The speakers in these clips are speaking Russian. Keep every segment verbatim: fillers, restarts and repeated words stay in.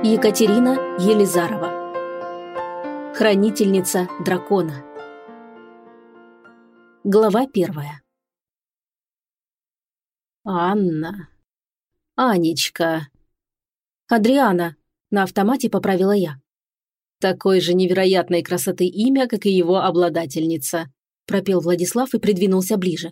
Екатерина Елизарова. Хранительница дракона. Глава первая. Анна. Анечка. Адриана. На автомате поправила я. Такой же невероятной красоты имя, как и его обладательница, пропел Владислав и придвинулся ближе.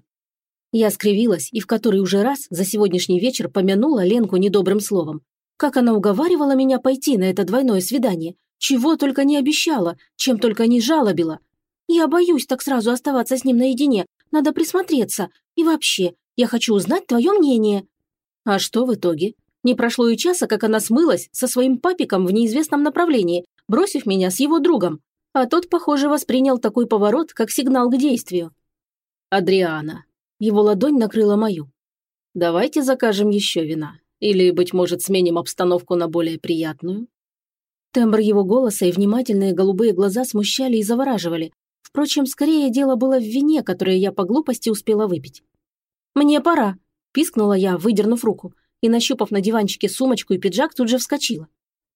Я скривилась и в который уже раз за сегодняшний вечер помянула Ленку недобрым словом. Как она уговаривала меня пойти на это двойное свидание, чего только не обещала, чем только не жалобила. Я боюсь так сразу оставаться с ним наедине, надо присмотреться. И вообще, я хочу узнать твое мнение. А что в итоге? Не прошло и часа, как она смылась со своим папиком в неизвестном направлении, бросив меня с его другом. А тот, похоже, воспринял такой поворот, как сигнал к действию. Адриана. Его ладонь накрыла мою. Давайте закажем еще вина. Или, быть может, сменим обстановку на более приятную? Тембр его голоса и внимательные голубые глаза смущали и завораживали. Впрочем, скорее дело было в вине, которое я по глупости успела выпить. «Мне пора», – пискнула я, выдернув руку, и, нащупав на диванчике сумочку и пиджак, тут же вскочила.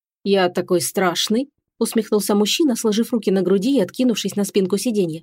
«Я такой страшный», – усмехнулся мужчина, сложив руки на груди и откинувшись на спинку сиденья.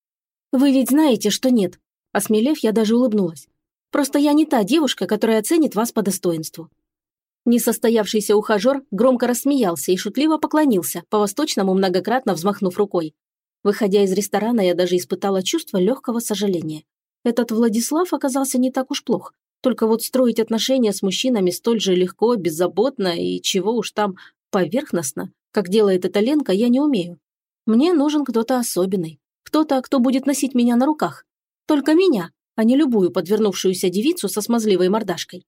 «Вы ведь знаете, что нет», – осмелев, я даже улыбнулась. Просто я не та девушка, которая оценит вас по достоинству». Несостоявшийся ухажер громко рассмеялся и шутливо поклонился, по-восточному многократно взмахнув рукой. Выходя из ресторана, я даже испытала чувство легкого сожаления. Этот Владислав оказался не так уж плох. Только вот строить отношения с мужчинами столь же легко, беззаботно и чего уж там поверхностно, как делает эта Ленка, я не умею. Мне нужен кто-то особенный. Кто-то, кто будет носить меня на руках. Только меня, а не любую подвернувшуюся девицу со смазливой мордашкой.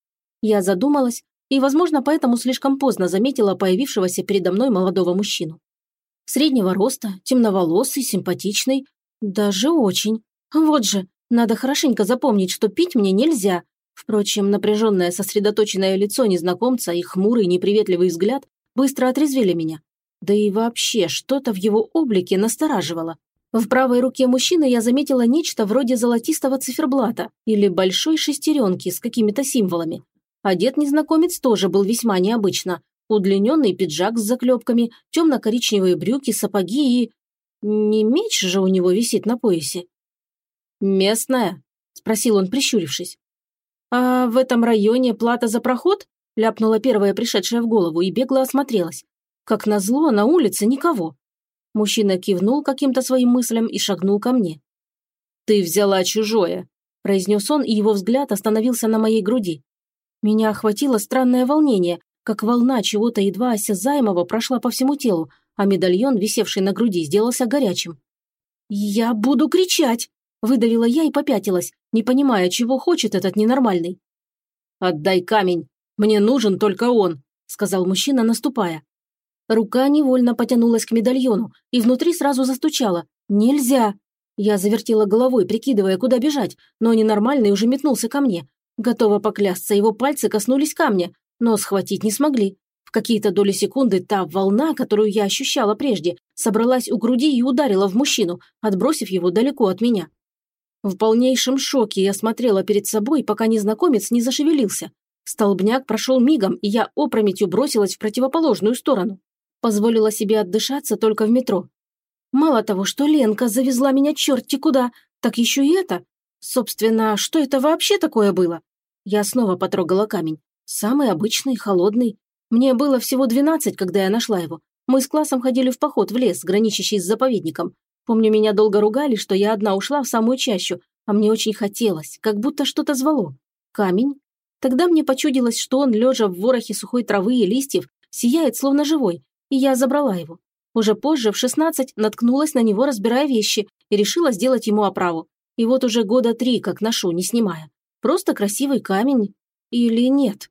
Я задумалась и, возможно, поэтому слишком поздно заметила появившегося передо мной молодого мужчину. Среднего роста, темноволосый, симпатичный, даже очень. Вот же, надо хорошенько запомнить, что пить мне нельзя. Впрочем, напряженное сосредоточенное лицо незнакомца и хмурый неприветливый взгляд быстро отрезвили меня. Да и вообще, что-то в его облике настораживало. В правой руке мужчины я заметила нечто вроде золотистого циферблата или большой шестеренки с какими-то символами. Одет незнакомец тоже был весьма необычно. Удлиненный пиджак с заклепками, темно-коричневые брюки, сапоги и... Не меч же у него висит на поясе. «Местная?» – спросил он, прищурившись. «А в этом районе плата за проход?» – ляпнула первая пришедшая в голову и бегло осмотрелась. Как назло, на улице никого. Мужчина кивнул каким-то своим мыслям и шагнул ко мне. «Ты взяла чужое», – произнес он, и его взгляд остановился на моей груди. Меня охватило странное волнение, как волна чего-то едва осязаемого прошла по всему телу, а медальон, висевший на груди, сделался горячим. «Я буду кричать!» – выдавила я и попятилась, не понимая, чего хочет этот ненормальный. «Отдай камень, мне нужен только он», – сказал мужчина, наступая. Рука невольно потянулась к медальону, и внутри сразу застучала. «Нельзя!» Я завертела головой, прикидывая, куда бежать, но ненормальный уже метнулся ко мне. Готова поклясться, его пальцы коснулись камня, но схватить не смогли. В какие-то доли секунды та волна, которую я ощущала прежде, собралась у груди и ударила в мужчину, отбросив его далеко от меня. В полнейшем шоке я смотрела перед собой, пока незнакомец не зашевелился. Столбняк прошел мигом, и я опрометью бросилась в противоположную сторону. Позволила себе отдышаться только в метро. Мало того, что Ленка завезла меня черти куда, так еще и это. Собственно, что это вообще такое было? Я снова потрогала камень. Самый обычный, холодный. Мне было всего двенадцать, когда я нашла его. Мы с классом ходили в поход в лес, граничащий с заповедником. Помню, меня долго ругали, что я одна ушла в самую чащу, а мне очень хотелось, как будто что-то звало. Камень? Тогда мне почудилось, что он, лежа в ворохе сухой травы и листьев, сияет словно живой, и я забрала его. Уже позже, в шестнадцать, наткнулась на него, разбирая вещи, и решила сделать ему оправу. И вот уже года три, как ношу, не снимая. Просто красивый камень. Или нет?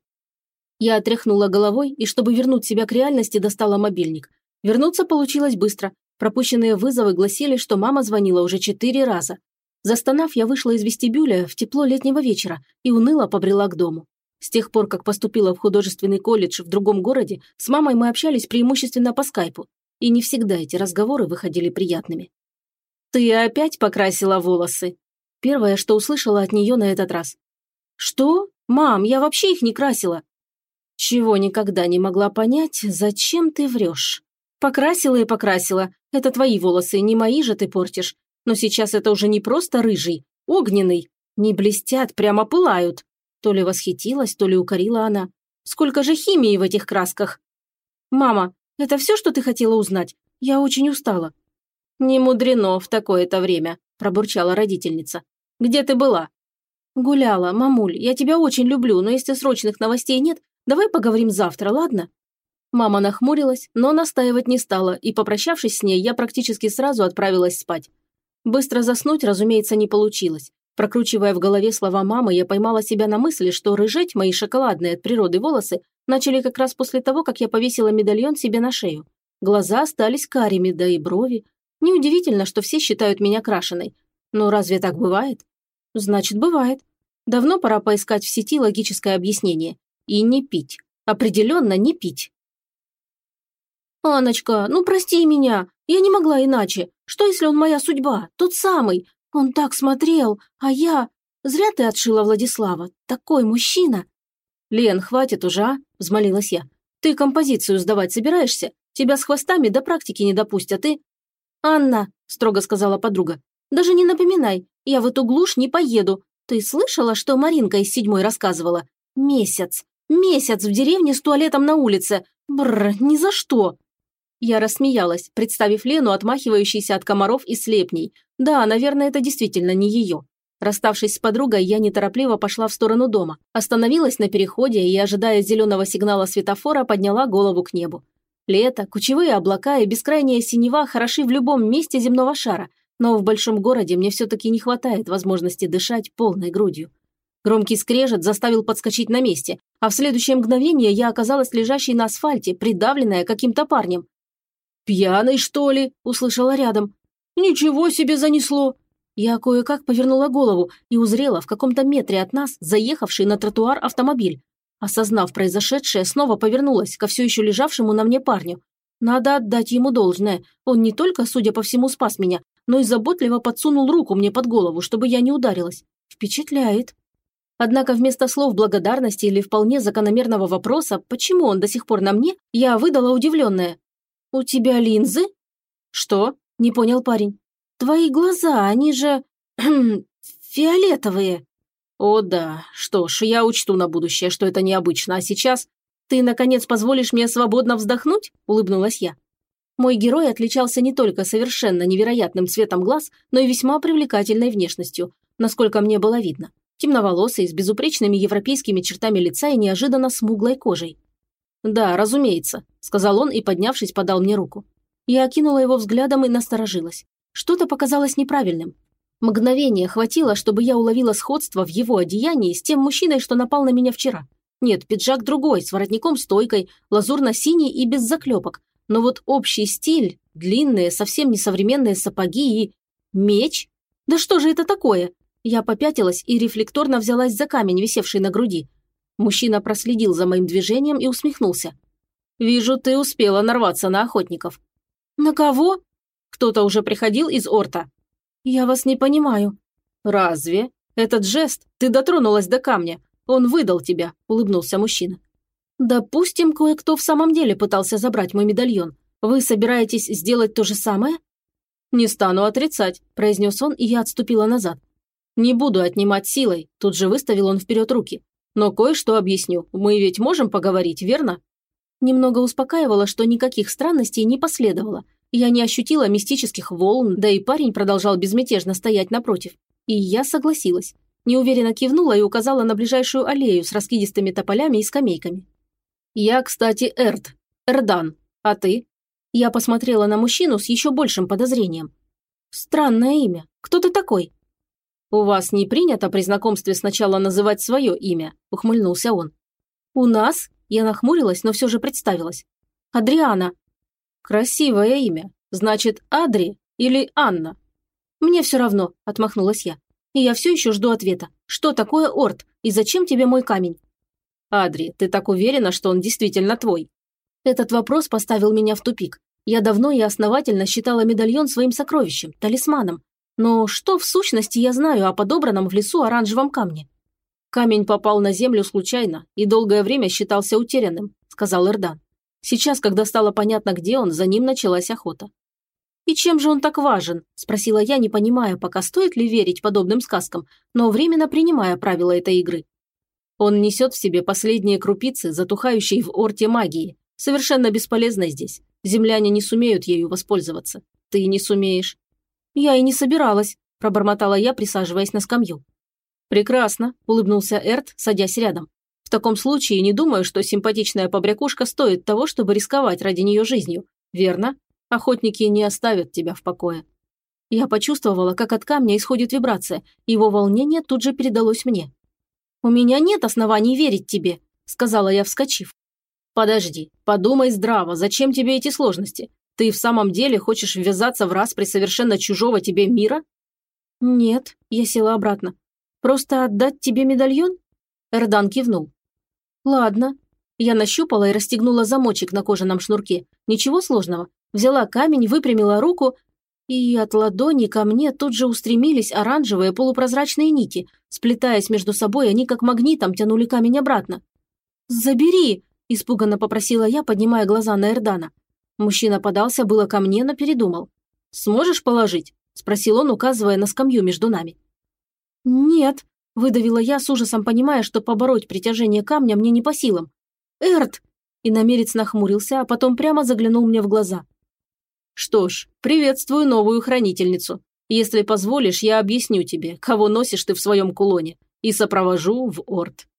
Я отряхнула головой и, чтобы вернуть себя к реальности, достала мобильник. Вернуться получилось быстро. Пропущенные вызовы гласили, что мама звонила уже четыре раза. Застонав, я вышла из вестибюля в тепло летнего вечера и уныло побрела к дому. С тех пор, как поступила в художественный колледж в другом городе, с мамой мы общались преимущественно по скайпу, и не всегда эти разговоры выходили приятными. «Ты опять покрасила волосы?» Первое, что услышала от нее на этот раз. «Что? Мам, я вообще их не красила!» Чего никогда не могла понять, зачем ты врешь? Покрасила и покрасила. Это твои волосы, не мои же ты портишь. Но сейчас это уже не просто рыжий, огненный. Не блестят, прямо пылают. То ли восхитилась, то ли укорила она. Сколько же химии в этих красках? Мама, это все, что ты хотела узнать? Я очень устала. Не мудрено в такое-то время, пробурчала родительница. Где ты была? Гуляла, мамуль, я тебя очень люблю, но если срочных новостей нет, давай поговорим завтра, ладно? Мама нахмурилась, но настаивать не стала, и, попрощавшись с ней, я практически сразу отправилась спать. Быстро заснуть, разумеется, не получилось. Прокручивая в голове слова мамы, я поймала себя на мысли, что рыжеть мои шоколадные от природы волосы начали как раз после того, как я повесила медальон себе на шею. Глаза остались карими, да и брови. Неудивительно, что все считают меня крашеной. Но разве так бывает? Значит, бывает. Давно пора поискать в сети логическое объяснение. И не пить. Определенно не пить. «Аночка, ну прости меня, я не могла иначе. Что, если он моя судьба, тот самый? Он так смотрел, а я... Зря ты отшила Владислава, такой мужчина!» «Лен, хватит уже, а?» – взмолилась я. «Ты композицию сдавать собираешься? Тебя с хвостами до практики не допустят, и...» «Анна», – строго сказала подруга, – «даже не напоминай, я в эту глушь не поеду. Ты слышала, что Маринка из седьмой рассказывала? Месяц, месяц в деревне с туалетом на улице. Бррр, ни за что!» Я рассмеялась, представив Лену, отмахивающейся от комаров и слепней. Да, наверное, это действительно не ее. Расставшись с подругой, я неторопливо пошла в сторону дома. Остановилась на переходе и, ожидая зеленого сигнала светофора, подняла голову к небу. Лето, кучевые облака и бескрайняя синева хороши в любом месте земного шара, но в большом городе мне все-таки не хватает возможности дышать полной грудью. Громкий скрежет заставил подскочить на месте, а в следующее мгновение я оказалась лежащей на асфальте, придавленная каким-то парнем. «Пьяный, что ли?» – услышала рядом. «Ничего себе занесло!» Я кое-как повернула голову и узрела в каком-то метре от нас заехавший на тротуар автомобиль. Осознав произошедшее, снова повернулась ко все еще лежавшему на мне парню. Надо отдать ему должное. Он не только, судя по всему, спас меня, но и заботливо подсунул руку мне под голову, чтобы я не ударилась. Впечатляет. Однако вместо слов благодарности или вполне закономерного вопроса, почему он до сих пор на мне, я выдала удивленное. «У тебя линзы?» «Что?» – не понял парень. «Твои глаза, они же... фиолетовые». «О да, что ж, я учту на будущее, что это необычно, а сейчас... Ты, наконец, позволишь мне свободно вздохнуть?» – улыбнулась я. Мой герой отличался не только совершенно невероятным цветом глаз, но и весьма привлекательной внешностью, насколько мне было видно. Темноволосый, с безупречными европейскими чертами лица и неожиданно смуглой кожей. «Да, разумеется», – сказал он и, поднявшись, подал мне руку. Я окинула его взглядом и насторожилась. Что-то показалось неправильным. Мгновение хватило, чтобы я уловила сходство в его одеянии с тем мужчиной, что напал на меня вчера. Нет, пиджак другой, с воротником-стойкой, лазурно-синий и без заклепок. Но вот общий стиль, длинные, совсем несовременные сапоги и... меч? Да что же это такое? Я попятилась и рефлекторно взялась за камень, висевший на груди. Мужчина проследил за моим движением и усмехнулся. «Вижу, ты успела нарваться на охотников». «На кого?» «Кто-то уже приходил из Орта». «Я вас не понимаю». «Разве? Этот жест, ты дотронулась до камня. Он выдал тебя», – улыбнулся мужчина. «Допустим, кое-кто в самом деле пытался забрать мой медальон. Вы собираетесь сделать то же самое?» «Не стану отрицать», – произнес он, и я отступила назад. «Не буду отнимать силой», – тут же выставил он вперед руки. «Но кое-что объясню. Мы ведь можем поговорить, верно?» Немного успокаивало, что никаких странностей не последовало. Я не ощутила мистических волн, да и парень продолжал безмятежно стоять напротив. И я согласилась. Неуверенно кивнула и указала на ближайшую аллею с раскидистыми тополями и скамейками. «Я, кстати, Эрд. Эрдан. А ты?» Я посмотрела на мужчину с еще большим подозрением. «Странное имя. Кто ты такой?» «У вас не принято при знакомстве сначала называть свое имя», – ухмыльнулся он. «У нас?» – я нахмурилась, но все же представилась. «Адриана». «Красивое имя. Значит, Адри или Анна?» «Мне все равно», – отмахнулась я. «И я все еще жду ответа. Что такое Орт? И зачем тебе мой камень?» «Адри, ты так уверена, что он действительно твой?» Этот вопрос поставил меня в тупик. Я давно и основательно считала медальон своим сокровищем, талисманом. Но что в сущности я знаю о подобранном в лесу оранжевом камне? «Камень попал на землю случайно и долгое время считался утерянным», – сказал Эрдан. «Сейчас, когда стало понятно, где он, за ним началась охота». «И чем же он так важен?» – спросила я, не понимая, пока стоит ли верить подобным сказкам, но временно принимая правила этой игры. «Он несет в себе последние крупицы, затухающей в орте магии, совершенно бесполезной здесь. Земляне не сумеют ею воспользоваться. Ты не сумеешь». «Я и не собиралась», – пробормотала я, присаживаясь на скамью. «Прекрасно», – улыбнулся Эрт, садясь рядом. «В таком случае не думаю, что симпатичная побрякушка стоит того, чтобы рисковать ради нее жизнью. Верно? Охотники не оставят тебя в покое». Я почувствовала, как от камня исходит вибрация, его волнение тут же передалось мне. «У меня нет оснований верить тебе», – сказала я, вскочив. «Подожди, подумай здраво, зачем тебе эти сложности? Ты в самом деле хочешь ввязаться в распри совершенно чужого тебе мира?» «Нет», – я села обратно. «Просто отдать тебе медальон?» Эрдан кивнул. «Ладно». Я нащупала и расстегнула замочек на кожаном шнурке. Ничего сложного. Взяла камень, выпрямила руку, и от ладони ко мне тут же устремились оранжевые полупрозрачные нити. Сплетаясь между собой, они как магнитом тянули камень обратно. «Забери!» – испуганно попросила я, поднимая глаза на Эрдана. Мужчина подался было ко мне, но передумал. «Сможешь положить?» – спросил он, указывая на скамью между нами. «Нет», – выдавила я, с ужасом понимая, что побороть притяжение камня мне не по силам. «Эрт!» – иномерец нахмурился, а потом прямо заглянул мне в глаза. «Что ж, приветствую новую хранительницу. Если позволишь, я объясню тебе, кого носишь ты в своем кулоне, и сопровожу в Орт».